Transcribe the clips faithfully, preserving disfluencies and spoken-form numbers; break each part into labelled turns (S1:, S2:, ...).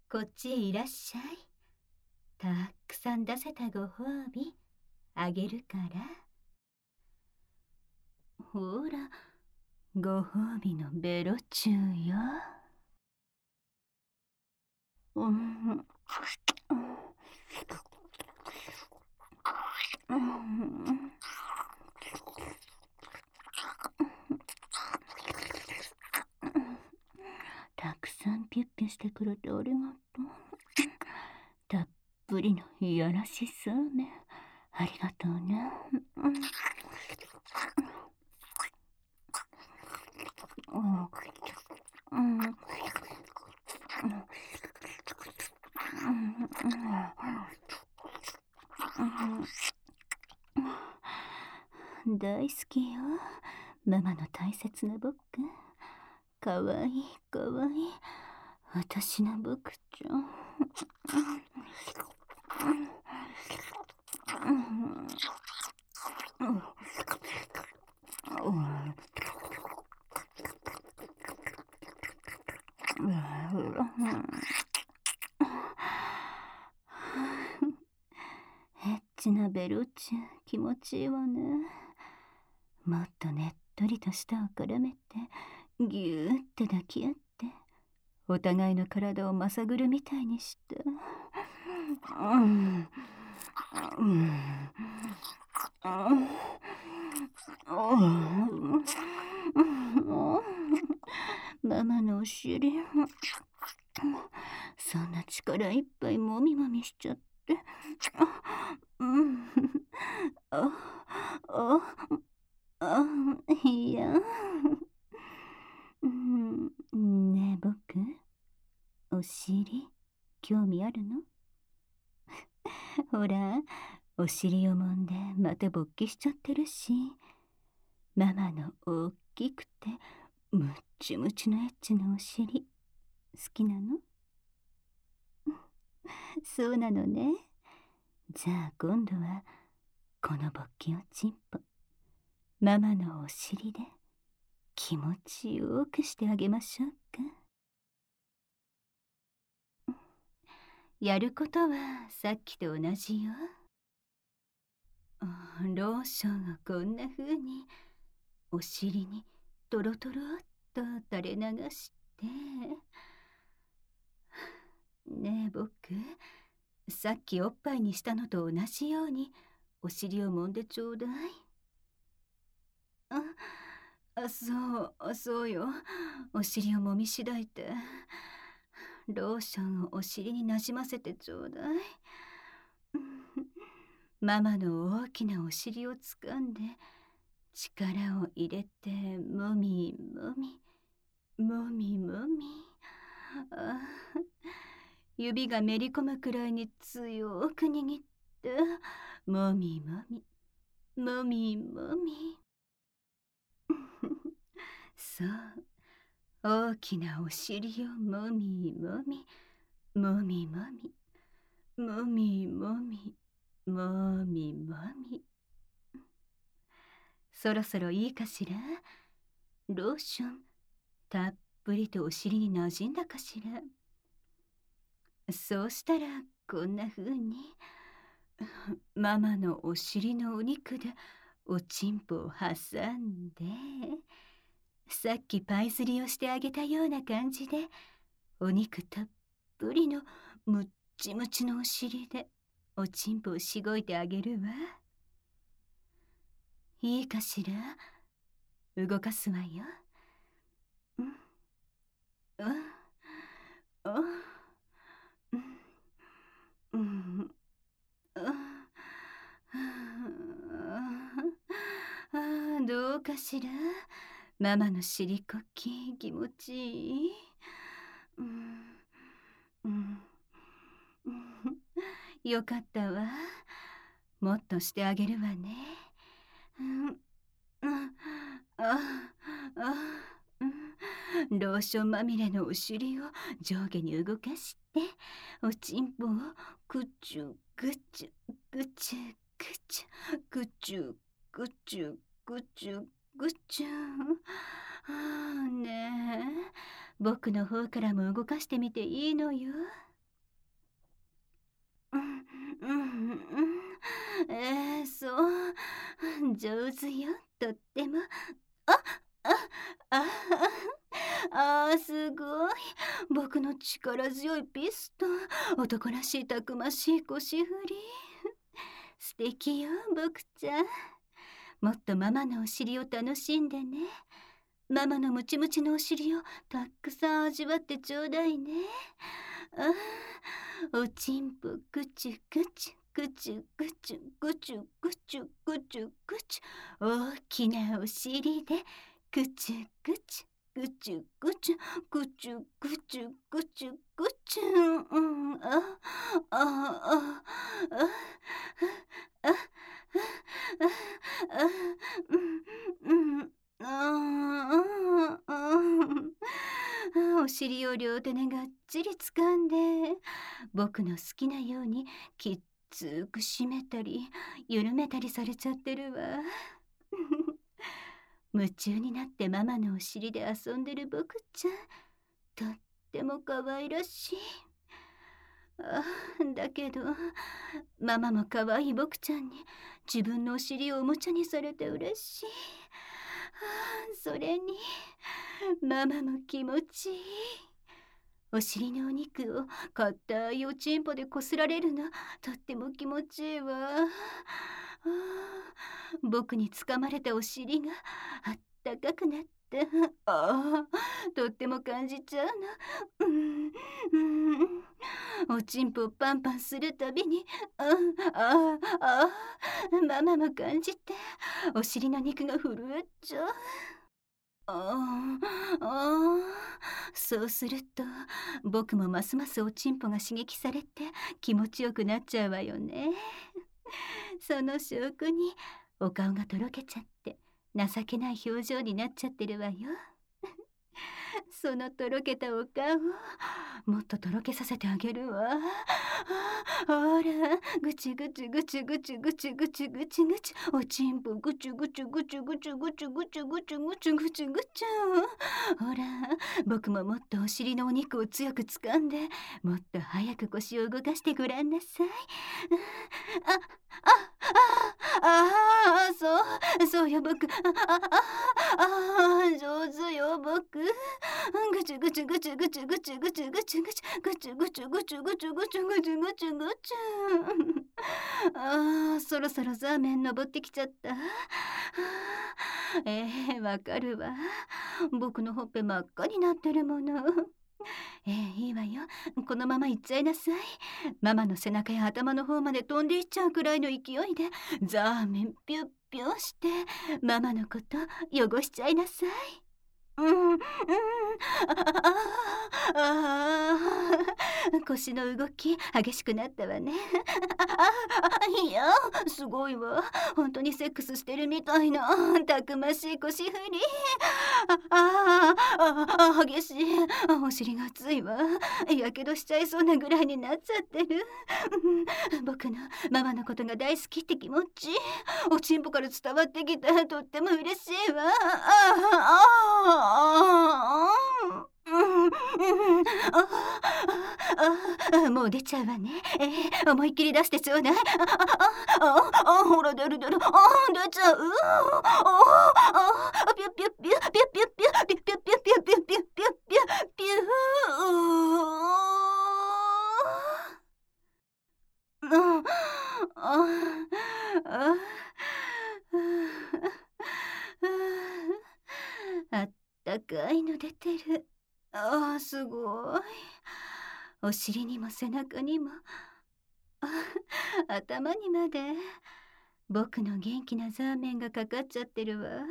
S1: こっちへいらっしゃい。たくさん出せたご褒美あげるから。ほら、ご褒美のベロチューよ。うん、うん、たくさんピュッピュしてくれてありがとう。たっぷりのいやらしそうめありがとうね。うんうんうん大好きよ、ママの大切な僕。かわいいかわいい私の僕ちゃん。エッチなベロチュー気持ちいいわね。もっとねっとりと舌を絡めてぎゅーって抱き合ってお互いの体をまさぐるみたいにして、うんうんママのお尻、そんな力いっぱいもみもみしちゃって、うんあああいや、うん、ねえ僕、お尻興味あるの？ほら、お尻を揉んでまた勃起しちゃってるし、ママの大きくてムッチムチのエッチなお尻好きなの？そうなのね。じゃあ今度はこの勃起をチンポママのお尻で気持ちよくしてあげましょうか。やることはさっきと同じよ。ローションをこんな風にお尻にトロトロっと垂れ流して、ねえ僕、さっきおっぱいにしたのと同じようにお尻を揉んでちょうだい。あ、あそうそうよ、お尻を揉みしだいてローションをお尻になじませてちょうだい。ママの大きなお尻をつかんで力を入れてもみもみもみもみ、あ指がめり込むくらいに強く握ってもみもみもみもみそう大きなお尻をもみもみもみもみもみもみもみもみ。そろそろいいかしら？ローションたっぷりとお尻になじんだかしら？そうしたらこんな風にママのお尻のお肉でおちんぽを挟んで、さっきパイ釣りをしてあげたような感じでお肉たっぷりのむっちむちのお尻でおちんぽをしごいてあげるわ。いいかしら？動かすわよ。うんうんうんうんああ、どうかしら？ママの尻こき気持ちいい。うんうんよかったわ。もっとしてあげるわね。うんうんああうんローションまみれのお尻を上下に動かしておちんぽをぐちゅぐちゅぐちゅぐちゅぐちゅぐちゅぐちゅぐちゅああねえ僕の方からも動かしてみていいのよ。 えー、そう。上手よ、とっても。あ、あ、あ、ああ、すごい。僕の力強いピストン。男らしいたくましい腰振り。素敵よ、僕ちゃん。もっとママのお尻を楽しんでね。ママのムチムチのお尻をたくさん味わってちょうだいね。ああ、おちんぽぐちゅぐちゅぐちゅぐちゅぐちゅぐちゅぐちゅぐちゅ、大きなお尻でぐちゅぐちゅぐちゅぐちゅぐちゅぐちゅぐちゅぐちゅ、うん、あああああああうんうん、ああ、お尻を両手でがっちり掴んで、僕の好きなようにきっつく締めたり緩めたりされちゃってるわ。夢中になってママのお尻で遊んでる僕ちゃん、とっても可愛らしい。あ、だけどママも可愛い僕ちゃんに自分のお尻をおもちゃにされて嬉しい。あ、それにママも気持ちいい。お尻のお肉を硬いおちんぽでこすられるのとっても気持ちいいわ。あ、僕につかまれたお尻があったかくなった。ああ、とっても感じちゃうの。うん、うん、おちんぽをパンパンするたびに、ああああ、ママも感じてお尻の肉が震えちゃう。ああ、ああ、そうすると僕もますますおちんぽが刺激されて気持ちよくなっちゃうわよね。その証拠にお顔がとろけちゃって情けない表情になっちゃってるわよ。そのとろけたお顔もっととろけさせてあげるわ。ほら、ぐちぐちぐちぐちぐちぐちぐちぐち、おちんぽぐちぐちぐちぐちぐちぐちぐちぐちぐちぐち。ほら、僕ももっとお尻のお肉を強く掴んでもっと早く腰を動かしてごらんなさい。あ、あ、あ、ああ、そうそうよ僕。ああああ、上手よ僕。ぐちぐちぐちぐちぐちぐちぐちぐちぐちぐちぐちぐちぐちぐちぐちぐち。ああ、そろそろザーメン登ってきちゃった。ええ、わかるわ。僕のほっぺ真っ赤になってるもの。ええ、いいわよ。このまま行っちゃいなさい。ママの背中や頭の方まで飛んでいっちゃうくらいの勢いでザーメンピュッピュしてママのこと汚しちゃいなさい。うん、うん、ああ、ああ、腰の動き激しくなったわね。あ、いや、すごいわ。本当にセックスしてるみたいなたくましい腰振り。ああ、あ、激しい。お尻が熱いわ。やけどしちゃいそうなぐらいになっちゃってる。僕のママのことが大好きって気持ち、おちんぽから伝わってきてとっても嬉しいわ。ああ、ああ、うんうんあああ、もう出ちゃうわね。えー、思いっきり出してちょうだい。ああああ、ほら出る出る。ああ、出ちゃう。あああ、ピュッピュッピュッピュッピュッピュッピュッピュッピュッピュッピュッピュッピュッピュッピュッピュッ。あああったかいの出てる。ああ、すごい。お尻にも背中にも、あ、頭にまで僕の元気なザーメンがかかっちゃってるわ。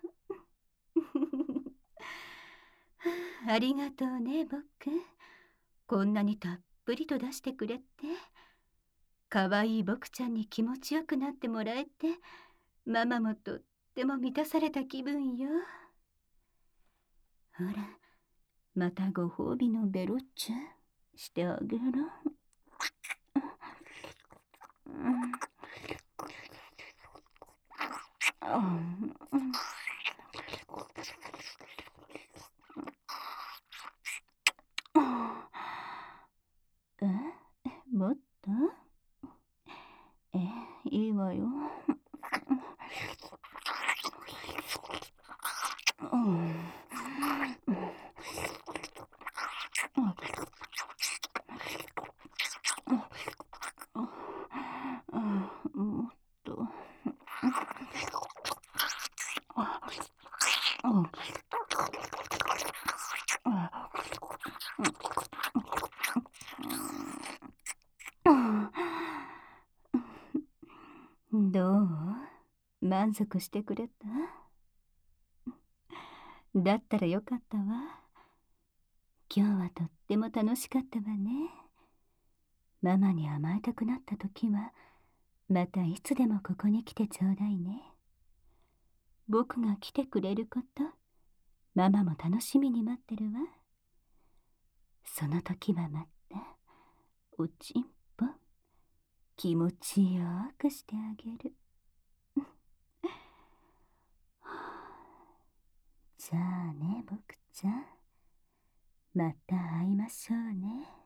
S1: ありがとうね僕。こんなにたっぷりと出してくれて、かわいい僕ちゃんに気持ちよくなってもらえて、ママもとっても満たされた気分よ。ほら、またご褒美のベロッチュしてあげる。え、もっとえ、いいわよ。 満足してくれた？だったらよかったわ。今日はとっても楽しかったわね。ママに甘えたくなった時は、またいつでもここに来てちょうだいね。僕が来てくれること、ママも楽しみに待ってるわ。その時はまた、おちんぽ、気持ちよくしてあげる。じゃあね、僕ちゃん。また会いましょうね。